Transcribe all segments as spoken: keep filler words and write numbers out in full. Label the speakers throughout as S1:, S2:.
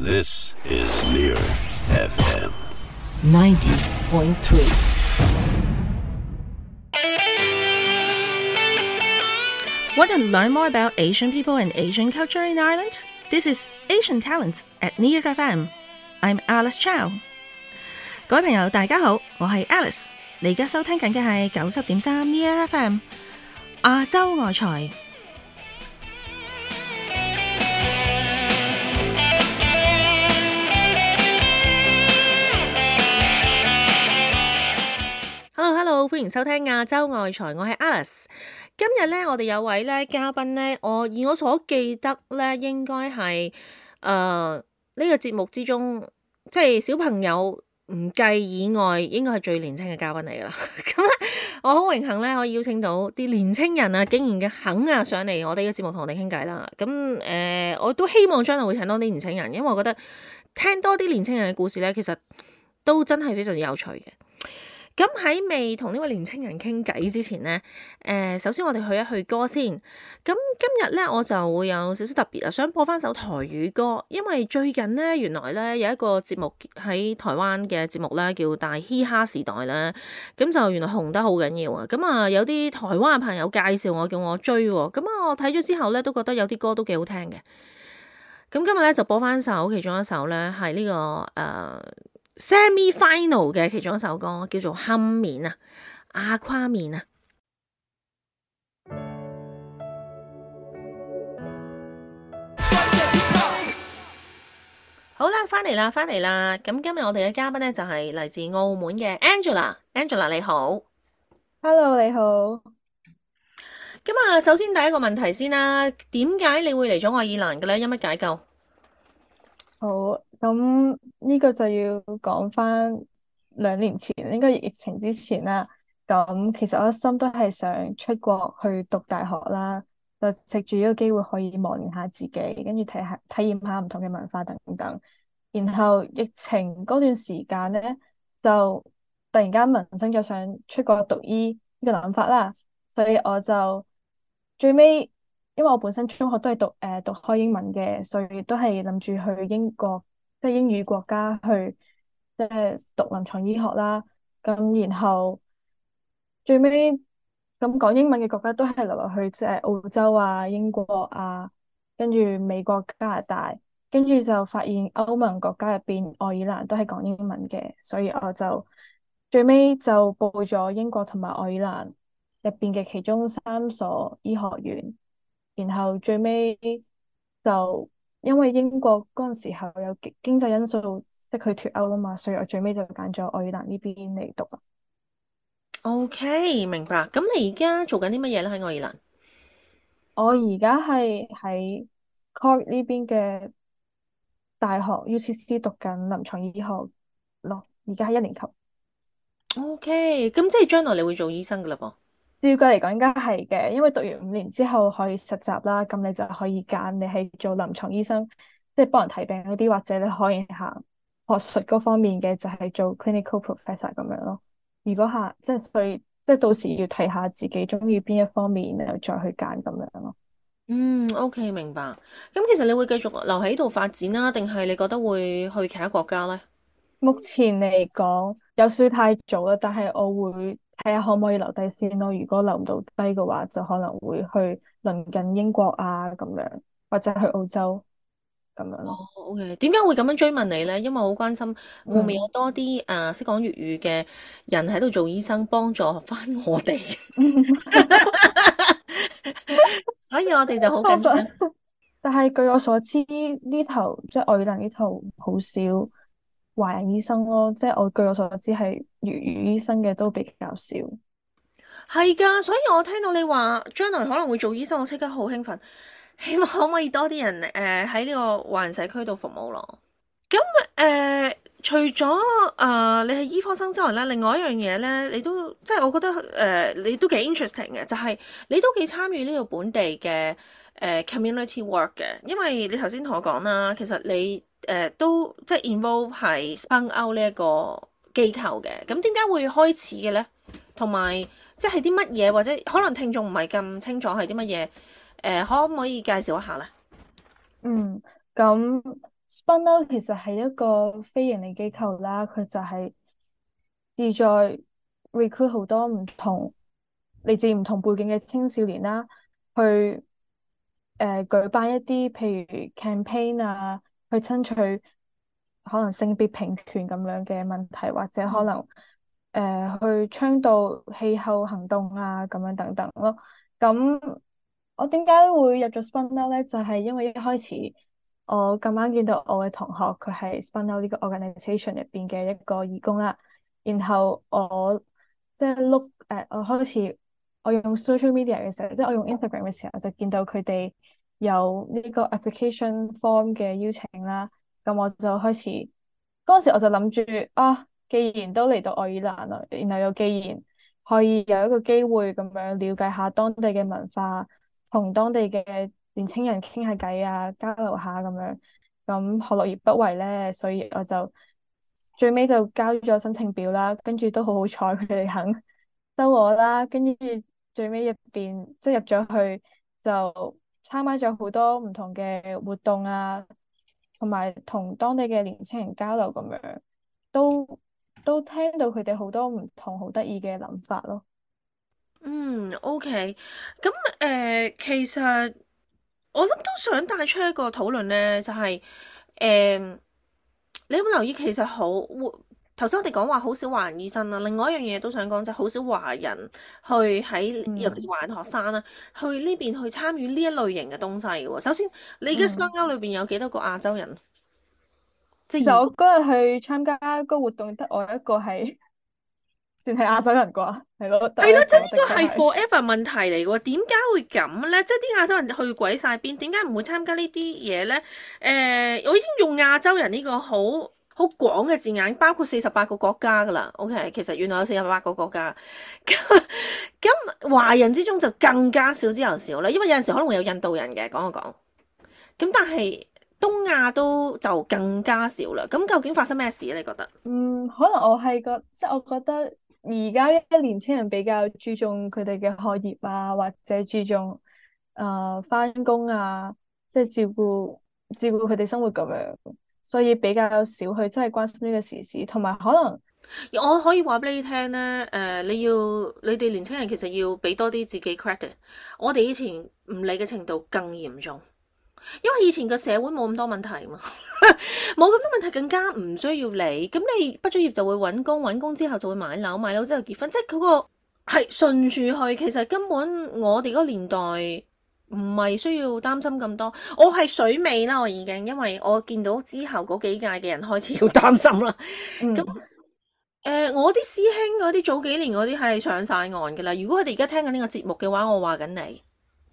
S1: This is Near F M
S2: ninety point three.
S3: Want to learn more about Asian people and Asian culture in Ireland? This is Asian Talents at Near F M. I'm Alice Chow. 各位朋友，大家好，我係 Alice。你而家收聽緊嘅係九十點三 Near F M 亞洲外財。Hello Hello， 歡迎收聽亞洲外財，我係 Alice。今日咧，我哋有位咧嘉賓咧，我以我所記得咧，應該係誒呢個節目之中，即係小朋友唔計以外，應該係最年輕嘅嘉賓嚟㗎啦。咁咧，我好榮幸咧，可以邀請到啲年青人啊，竟然嘅肯啊上嚟我哋嘅節目同我哋傾偈啦。咁誒、呃，我都希望將來會請多啲年青人，因為我覺得聽多啲年青人嘅故事咧，其實都真係非常之有趣嘅。咁喺未同呢位年青人傾偈之前呢，誒、呃，首先我哋去一去歌先。咁今日咧，我就會有少少特別啊，想播翻首台語歌，因為最近咧，原來咧有一個節目喺台灣嘅節目咧，叫《大嘻哈時代》咧，咁就原來紅得好緊要啊。咁啊，有啲台灣嘅朋友介紹我，叫我追喎。咁啊，我睇咗之後咧，都覺得有啲歌都幾好聽嘅。咁今日咧就播翻首，其中一首咧係呢個誒。呃 Semi-final 嘅其中一首歌叫做《冚面》啊，阿跨面啊。好啦，翻嚟啦，翻嚟啦。咁今日我哋嘅嘉賓咧就係嚟自澳門嘅 Angela。Angela 你好
S4: Hello， 你好。
S3: 咁啊，首先第一個問題先啦，點解你會嚟咗愛爾蘭嘅咧？有乜解救？
S4: 好，咁呢個就要講翻兩年前，應該疫情之前啦。咁其實我一心都係想出國去讀大學啦，就藉住呢個機會可以磨練下自己，跟住睇下體驗下唔同嘅文化等等。然後疫情嗰段時間咧，就突然間萌生咗想出國讀醫呢個諗法啦，所以我就最尾。因為我本身中學都係讀誒、呃、讀開英文嘅，所以都係諗住去英國，即係英語國家去即係讀臨床醫學啦。咁然後最尾咁講英文嘅國家都係流落去即係澳洲啊、英國啊，跟住美國、加拿大，跟住就發現歐盟國家入邊愛爾蘭都係講英文嘅，所以我就最尾就報咗英國同埋愛爾蘭入邊嘅其中三所醫學院。然後最尾就因為英國嗰陣時候有經濟因素，即係佢脫歐啦嘛，所以我最尾就揀咗愛爾蘭呢邊嚟讀啦。
S3: OK， 明白。咁你而家做緊啲乜嘢咧？喺愛爾蘭？
S4: 我而家係喺 Cork 呢邊嘅大學 U C C 讀緊臨床醫學咯，而家係一年級。
S3: OK，咁即係將來你會做醫生噶啦噃？
S4: 照計嚟講應該係嘅，因為讀完五年之後可以實習啦，咁你就可以揀你係做臨床醫生，即係幫人睇病嗰啲，或者你可以行學術嗰方面嘅，就係做 clinical professor 咁樣咯。如果下即係所以即係到時要睇下自己中意邊一方面，然後再去揀咁樣咯。
S3: 嗯，OK，明白。咁其實你會繼續留喺呢度發展啦，定係你覺得會去其他國家咧？
S4: 目前嚟講有少太早啦，但係我會睇下可唔可以留低先咯。如果留唔到低嘅話，就可能會去鄰近英國啊咁樣，或者去澳洲咁樣咯。
S3: 哦，OK，點解會咁樣追問你咧？因為我好關心會唔會有
S4: 嗯
S3: 多啲誒識講粵語嘅人喺度做醫生，幫助翻我哋。所以我哋就好緊張。
S4: 但係據我所知，呢頭即係愛爾蘭呢頭好少華人醫生咯，即係我據我所知係粵語醫生嘅都比較少。
S3: 係噶，所以我聽到你話將來可能會做醫生，我即刻好興奮，希望可唔可以多啲人誒喺呢個華人社區度服務咯。咁誒、呃，除咗誒、呃、你係醫科生之外咧，另外一樣嘢咧，你都即係我覺得誒、呃，你都幾 interesting 嘅，就係、是、你都幾參與呢個本地嘅誒、呃、community work 嘅，因為你頭先同我講啦，其實你誒、呃、都即係 involve 係 Spun Out 呢一個機構嘅，咁點解會開始嘅咧？同埋即係啲乜嘢，或者可能聽眾唔係咁清楚係啲乜嘢，誒、呃、可唔可以介紹一下咧？
S4: 嗯，咁 Spunout 其實係一個非盈利機構啦，佢就係志在 recruit 好多唔同嚟自唔同背景嘅青少年啦，去誒、呃、舉辦一啲譬如 campaign 啊，去爭取可能性別平權咁樣嘅問題，或者可能誒、呃、去倡導氣候行動啊咁樣等等咯。咁我點解會入咗 Spunout 咧？就係、是、因為一開始我咁啱見到我嘅同學佢係 Spunout 呢個 organisation 入邊嘅一個義工啦，然後我即係 look 誒，我開始我用 social media 嘅時候，即係我用 Instagram 嘅時候，就見到佢哋有呢個 application form 嘅邀請啦。咁我就開始嗰陣時我就諗住啊，既然都嚟到愛爾蘭啦，然後又既然可以有一個機會咁樣了解下當地嘅文化，同當地嘅年青人傾下偈啊，交流下咁樣，咁何樂而不為咧？所以我就最尾就交咗申請表啦，跟住都好好彩，佢哋肯收我啦。跟住最尾入邊即係入咗去，就參加咗好多唔同嘅活動啊，同埋同當地嘅年青人交流咁樣，都都聽到佢哋好多唔同好得意嘅諗法咯。
S3: 嗯，OK，咁誒、呃其實我諗都想帶出一個討論咧，就係、誒、你有冇留意其實好頭先我哋講話好少華人醫生啦，另外一樣嘢都想講就係好少華人去喺，尤其是
S4: 嗯
S3: 華人學生啦，去呢邊去參與呢一類型嘅東西嘅喎。首先，你嘅 s p
S4: 嗯，
S3: a 裏邊有幾多個亞洲人？即係
S4: 其實
S3: 義工？
S4: 我嗰日去參加嗰個活動，得我一個係算係亞洲人啩，係咯，得
S3: 係咯，
S4: 我一個，
S3: 即係呢個係
S4: 的確係。
S3: forever 問題嚟嘅喎，點解會咁咧？即係啲亞洲人去鬼晒邊，點解唔會參加呢啲嘢咧？誒、我已經用亞洲人呢個好好廣嘅字眼，包括四十八個國家㗎啦。OK，其實原來有四十八個國家。咁咁華人之中就更加少之又少啦，因為有陣時可能會有印度人嘅，講一講。咁但係東亞都就更加少啦。咁究竟發生咩事咧？你覺得？
S4: 嗯，可能我係覺，即係我覺得而家嘅年輕人比較注重佢哋嘅學業啊，或者注重誒返工啊，即係照顧照顧佢哋生活咁樣，所以比較少去真係關心呢個時事，同埋可能
S3: 我可以話俾你聽咧，誒、你要你哋年青人其實要俾多啲自己 credit。我哋以前唔理嘅程度更嚴重，因為以前個社會冇咁多問題嘛，冇咁多問題，更加唔需要理。咁你畢咗業就會揾工，揾工之後就會買樓，買樓之後結婚，即係嗰個係順住去。其實根本我哋嗰個年代唔係需要擔心咁多。我係水尾啦，我已經，因為我見到之後嗰幾屆嘅人開始要擔心啦。咁
S4: 嗯
S3: 誒、我啲師兄嗰啲早幾年嗰啲係上晒岸㗎啦。如果佢哋而家聽緊呢個節目嘅話，我話緊你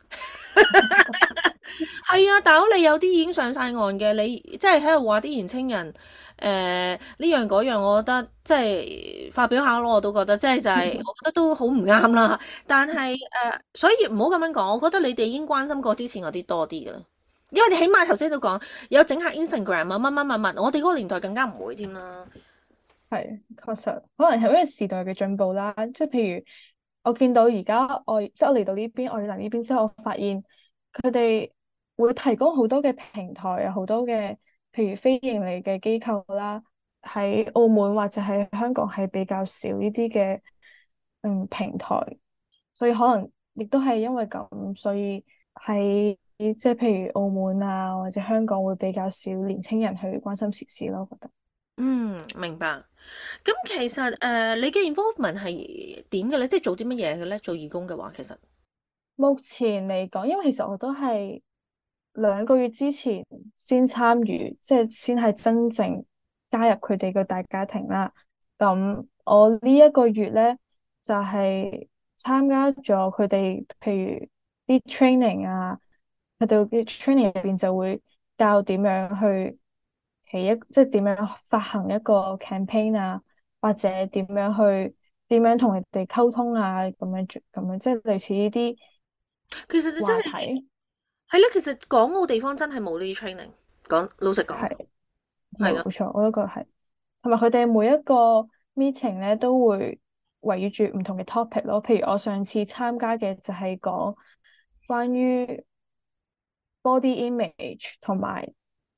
S3: 係啊，大佬你有啲已經上晒岸嘅，你即係喺度話啲年青人誒呢樣嗰樣，我覺得即係發表下咯，我都覺得即係就係、我覺得都好唔啱啦。但係誒、所以唔好咁樣講，我覺得你哋已經關心過之前嗰啲多啲㗎啦，因為你起碼頭先都講有整下 Instagram 啊乜乜乜乜，我哋嗰個年代更加唔會添啦。
S4: 係確實，可能係因為時代嘅進步啦。即係譬如我見到而家我即係我嚟到呢邊愛爾蘭呢邊之後，我發現佢哋會提供好多嘅平台啊，好多嘅譬如非盈利嘅機構啦，喺澳門或者喺香港係比較少呢啲嘅嗯平台，所以可能亦都係因為咁，所以喺即係譬如澳門啊或者香港會比較少年青人去關心時事咯，我覺得。
S3: 嗯，明白。咁其實誒、呃你嘅 involvement 係點嘅咧？即係做啲乜嘢嘅咧？做義工嘅話，其實
S4: 目前嚟講，因為其實我都係兩個月之前先參與，即係先係真正加入佢哋嘅大家庭啦。咁我呢一個月咧就係參加咗佢哋，譬如啲 training 啊，佢哋啲 training 入邊就會教點樣去起一，即係點樣發行一個 campaign 啊，或者點樣去點樣同佢哋溝通啊，咁樣咁樣，即係類似呢啲
S3: 其實你真係
S4: 話題。
S3: 係咧。其實港澳地方真係冇呢啲 training。講老實講，
S4: 係。
S3: 係咯。
S4: 冇錯，我都覺得係。同埋佢哋每一個 meeting 咧都會圍繞住唔同嘅 topic 咯。譬如我上次參加嘅就係講關於 body image 同埋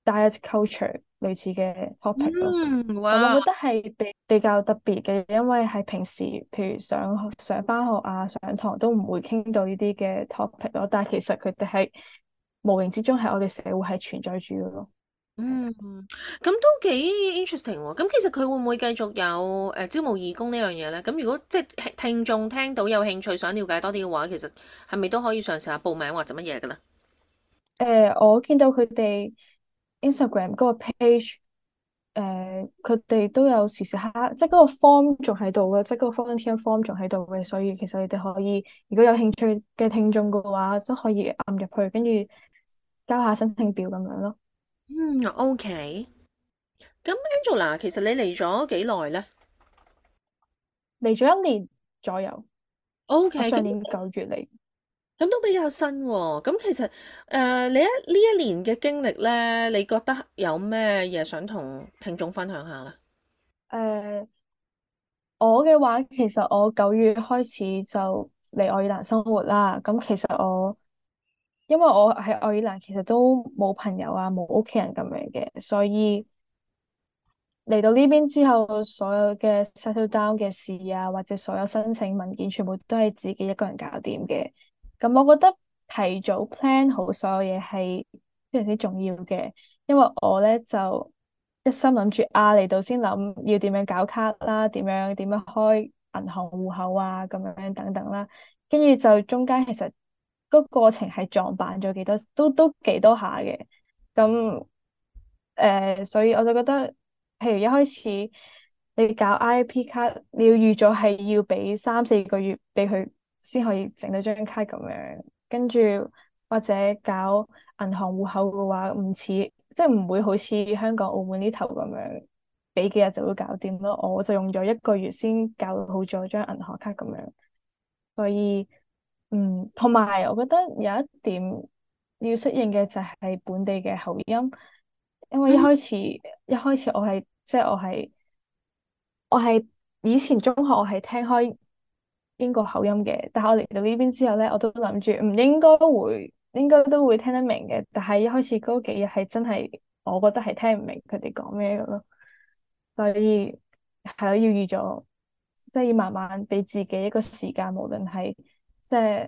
S4: diet culture 類似嘅 topic 咯。
S3: 嗯，
S4: 咁
S3: 哇，
S4: 我覺得係比比較特別嘅，因為係平時譬如上學上翻學啊、上堂都唔會傾到呢啲嘅 topic 咯，但係其實佢哋係無形之中喺我哋社會係存在住嘅咯。
S3: 嗯，咁都幾 interesting 喎。咁其實佢會唔會繼續有誒招募義工呢樣嘢咧？咁如果即係聽眾聽到有興趣想了解多啲嘅話，其實係咪都可以嘗試下報名或者乜嘢嘅咧？
S4: 誒、呃，我見到佢哋 Instagram 嗰個 page，誒，佢哋都有時時刻刻，即係嗰個 form 仲喺度嘅，即係嗰個 volunteer form 仲喺度嘅，所以其實你哋可以，如果有興趣嘅聽眾嘅話，都可以撳入去，跟住交下申請表咁樣咯。
S3: 嗯，OK。咁 Angela，其實你嚟咗幾耐咧
S4: 嚟咗一年左右，我
S3: ？OK，咁
S4: 上年九月嚟。
S3: 咁都比較新喎。咁其實誒、呃你一呢一年嘅經歷咧，你覺得有咩嘢想同聽眾分享下咧？
S4: 誒、我嘅話，其實我九月開始就嚟愛爾蘭生活啦。咁其實我因為我喺愛爾蘭，其實都冇朋友啊，冇屋企人咁樣嘅，所以嚟到呢邊之後，所有嘅 settle down 嘅事啊，或者所有申請文件，全部都係自己一個人搞掂嘅。咁我覺得提早 plan 好所有嘢係非常之重要嘅，因為我咧就一心諗住啊嚟到先諗要點樣搞卡啦，點樣點樣開銀行戶口啊，咁樣等等啦。跟住就中間其實個過程係撞板咗幾多，都都幾多下嘅。咁誒、呃，所以我就覺得，譬如一開始你搞 I I P 卡，你要預咗係要俾三四個月俾佢先可以整到張卡咁樣，跟住或者搞銀行戶口嘅話，唔似即係唔會好似香港、澳門呢頭咁樣，俾幾日就會搞掂咯。我就用咗一個月先搞好咗張銀行卡咁樣，所以嗯，同埋我覺得有一點要適應嘅就係本地嘅口音。因為一
S3: 嗯，
S4: 開始一開始我係即係我係我係以前中學我係聽開英國口音嘅，但係我嚟到呢邊之後咧，我都諗住唔應該會應該都會聽得明嘅，但係一開始嗰幾日係真係我覺得係聽唔明佢哋講咩嘅咯，所以係咯，要預咗，即係要慢慢俾自己一個時間，無論係即係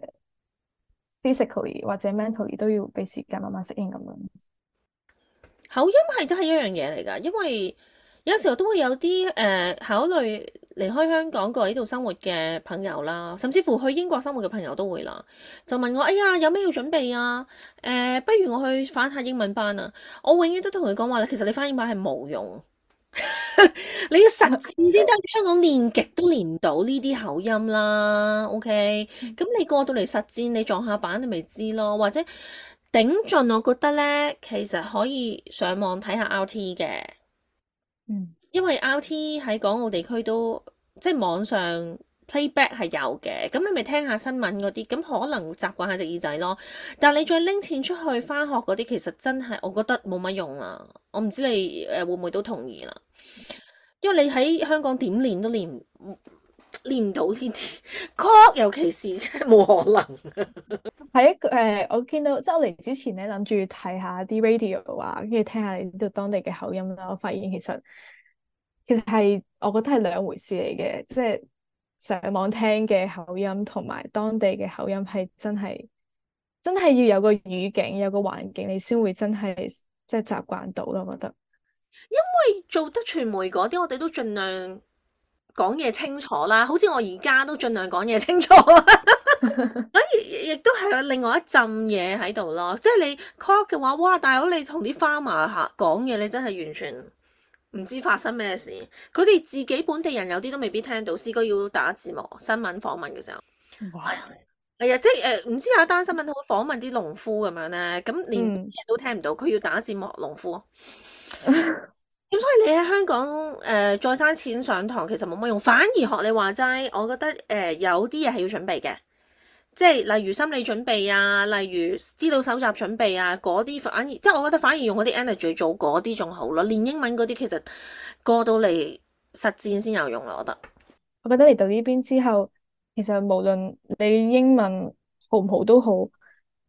S4: physically 或者 mentally 都要俾時間慢慢適應咁樣。
S3: 口音係真係一樣嘢嚟㗎，因為有時候都會有啲誒、呃考慮離開香港過嚟呢度生活嘅朋友啦，甚至乎去英國生活嘅朋友都會啦，就問我：哎呀，有咩要準備啊？誒、不如我去返下英文班啊！我永遠都同佢講話咧，其實你返英文班係冇用，你要實踐先得。香港練極都練唔到呢啲口音啦，OK？咁你過到嚟實戰，你撞下板你咪知咯，或者頂盡，我覺得咧，其實可以上網睇下 R T 嘅。
S4: 嗯。
S3: 因為 R T 喺港澳地區都即係網上 playback 係有嘅，咁你咪聽下新聞嗰啲，咁可能習慣下隻耳仔咯。但係你再拎錢出去返學嗰啲，其實真係我覺得冇乜用啦。我唔知你誒會唔會都同意啦？因為你喺香港點練都練唔練唔到呢啲歌，尤其是真係冇可能。
S4: 係一個誒，我見到即係我嚟之前咧，諗住睇下啲 radio 啊，跟住聽下你呢度當地嘅口音啦。我發現其實其實係我覺得係兩回事嚟嘅，即係上網聽嘅口音同埋當地嘅口音係真係真係要有個語境，有個環境，你先會真係即係習慣到咯。我覺得
S3: 因為做得傳媒嗰啲，我哋都盡量講嘢清楚啦。好似我而家都盡量講嘢清楚。亦都係有另外一浸嘢喺度咯，即係你 call 嘅話，哇！大佬你同啲 farmer 下講嘢，你真係完全唔知發生咩事。佢哋自己本地人有啲都未必聽到，試過要打字幕新聞訪問嘅時候，
S4: 哇，
S3: 係啊，即係誒唔知有一單新聞好訪問啲農夫咁樣咧，咁連人
S4: 嗯，
S3: 都聽唔到，佢要打字幕農夫。咁所以你喺香港誒、呃、再生錢上堂其實冇乜用，反而學你話齋，我覺得誒、呃、有啲嘢係要準備嘅。即係例如心理準備啊，例如資料搜集準備啊，嗰啲反而即係我覺得反而用嗰啲 energy 做嗰啲仲好咯。練英文嗰啲其實過到嚟實戰先有用咯，我覺得。
S4: 我覺得嚟到呢邊之後，其實無論你英文好唔好都好，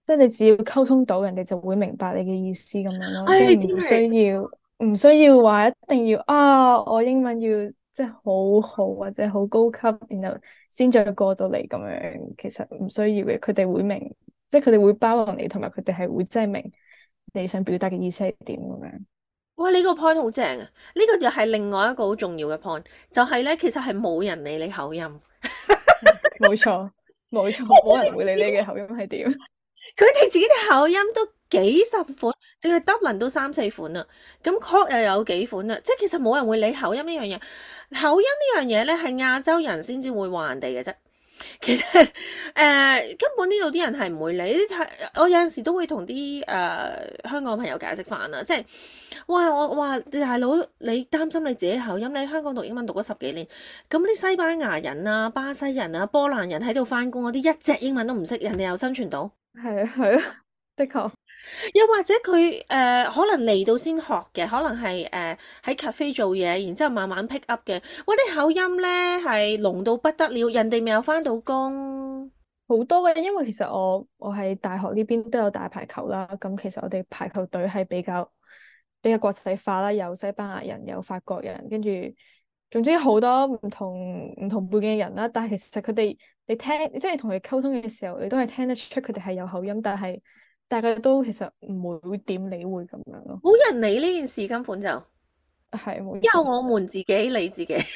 S4: 即係你只要溝通到，人哋就會明白你嘅意思咁樣咯，即
S3: 唉，
S4: 係唔需要唔需要話一定要啊，我英文要即係好好或者好高級，然後先再過到嚟咁樣，其實唔需要嘅，佢哋會明，即係佢哋會包容你，同埋佢哋係會真係明你想表達嘅意思係點咁樣。
S3: 哇！呢個 point 好正啊！呢個就係另外一個好重要嘅 point，就係咧，其實係冇人理你口音，
S4: 冇錯，冇錯，冇人會理你嘅口音係點。
S3: 佢哋自己啲口音都幾十款，淨係 Dublin 都三四款啦。咁 Cork 又有幾款啦，即係其實冇人會理口音呢樣嘢。口音呢樣嘢咧係亞洲人先至會話人哋嘅啫。其實誒、呃、根本呢度啲人係唔會理。你睇我有陣時都會同啲誒香港朋友解釋翻啦，即係哇我話大佬你擔心你自己口音，你喺香港讀英文讀咗十幾年，咁啲西班牙人啊、巴西人啊、波蘭人喺度翻工嗰啲一隻英文都唔識，人哋又生存到。
S4: 係啊，係啊，的確。
S3: 又或者佢誒、呃、可能嚟到先學嘅，可能係誒喺 cafe 做嘢，然之後慢慢 pick up 嘅。哇！啲口音咧係濃到不得了，人哋未有翻到工。
S4: 好多嘅，因為其實我我喺大學呢邊都有打排球啦。咁其實我哋排球隊係比較比較國際化啦，有西班牙人，有法國人，跟住總之好多唔同唔同背景嘅人啦。但係其實佢哋你聽即係同佢溝通嘅時候，你都係聽得出佢哋係有口音，但係大家都其實唔會點理會咁樣咯。
S3: 冇人理呢件事，根本就
S4: 係冇
S3: 由
S4: 錯。
S3: 我們自己理自己，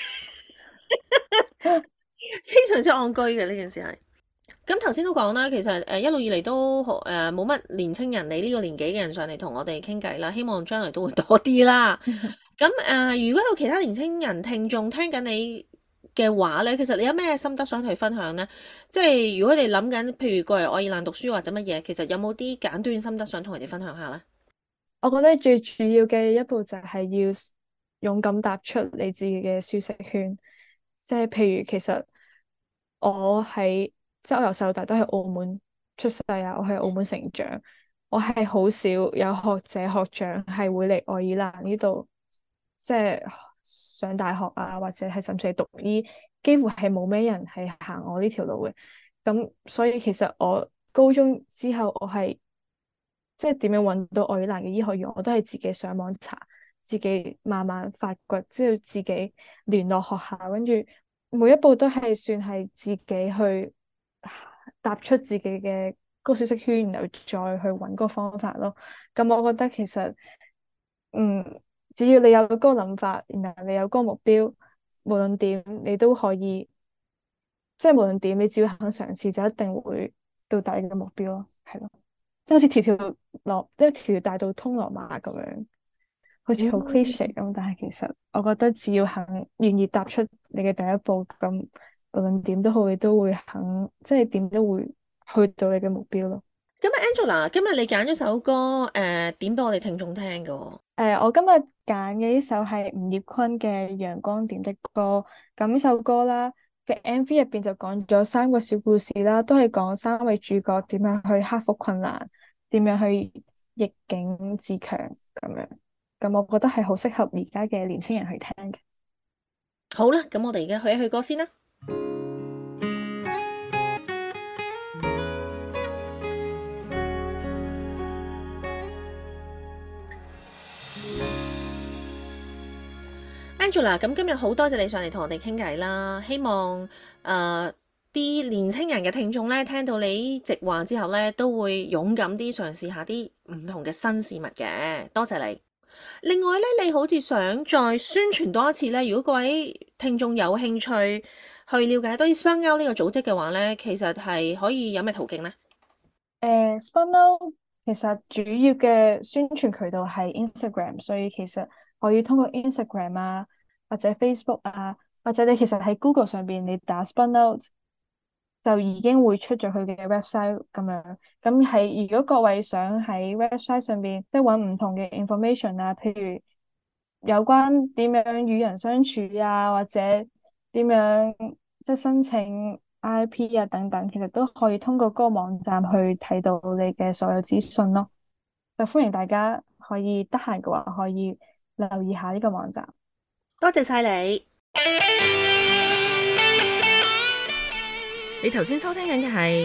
S3: 非常之戇居嘅呢件事係。咁頭先都講啦，其實誒一路以嚟都誒冇乜年青人，你呢個年紀嘅人上嚟同我哋傾偈啦，希望將來都會多啲啦。咁誒、呃，如果有其他年青人聽眾聽緊你嘅話咧，其實你有咩心得想同佢分享咧？即係如果你諗緊，譬如過嚟愛爾蘭讀書或者乜嘢，其實有冇啲簡短心得想同佢哋分享下咧？
S4: 我覺得最主要嘅一步就係要勇敢踏出你自己嘅舒適圈，即係譬如其實我喺即係我由細到大都喺澳門出世啊，我喺澳門成長，我係好少有學者學長係會嚟愛爾蘭呢度，即係上大學啊，或者係甚至係讀醫，幾乎係冇咩人係行我呢條路嘅。咁所以其實我高中之後我係。即係點樣揾到愛爾蘭嘅醫學院，我都係自己上網查，自己慢慢發掘，之後自己聯絡學校，跟住每一步都係算係自己去踏出自己嘅嗰個舒適圈，然後再去揾嗰個方法咯。咁我覺得其實，嗯，只要你有嗰個諗法，然後你有嗰個目標，無論點你都可以，即係無論點你只要肯嘗試，就一定會到達你嘅目標咯，係咯。即係好似條條落，一條條大道通羅馬咁樣，好似好 cliche 咁。但係其實我覺得只要肯願意踏出你嘅第一步，咁無論點都好，你都會肯，即係點都會去到你嘅目標咯。
S3: 咁 Angela，今日你揀咗首歌，誒、呃、點俾我哋聽眾聽嘅喎？
S4: 誒、呃，我今日揀嘅呢首係吳業坤嘅《陽光點的歌》。咁呢首歌啦嘅 M V 入邊就講咗三個小故事啦，都係講三位主角點樣去克服困難，點樣去逆境自強咁樣。咁我覺得係好適合而家嘅年輕人去聽嘅。
S3: 好啦，咁我哋而家去一去歌先啦。Angela，咁今日好多謝你上嚟同我哋傾偈啦，希望誒啲、呃、年青人嘅聽眾咧，聽到你直話之後咧，都會勇敢啲嘗試下啲唔同嘅新事物嘅。多謝你。另外咧，你好似想再宣傳多一次咧，如果各位聽眾有興趣去了解多啲 Spunout 呢個組織嘅話咧，其實係可以有咩途徑咧？
S4: 誒 Spunout 其實主要嘅宣傳渠道係 Instagram，所以其實可以通過 Instagram 啊，或者 Facebook 啊，或者你其實喺 Google 上邊你打 Spunout 就已經會出咗佢嘅 website 咁樣。咁係如果各位想喺 website 上邊即係揾唔同嘅 information 啊，譬如有關點樣與人相處啊，或者點樣即係申請 I P 啊等等，其實都可以通過嗰個網站去睇到你嘅所有資訊咯。就歡迎大家可以得閒嘅話可以留意下呢個網站。
S3: 多謝晒你。你頭先收聽緊嘅係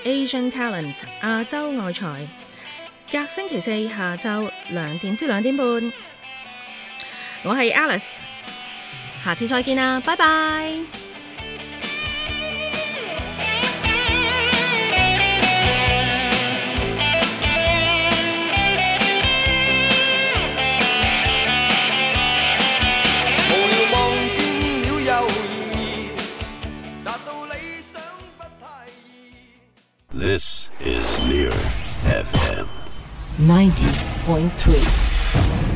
S3: Asian Talent 亞洲愛才，隔星期四下晝兩點至兩點半。我係 Alice， 下次再見啦，拜拜。
S1: This is Near F M
S2: ninety point three.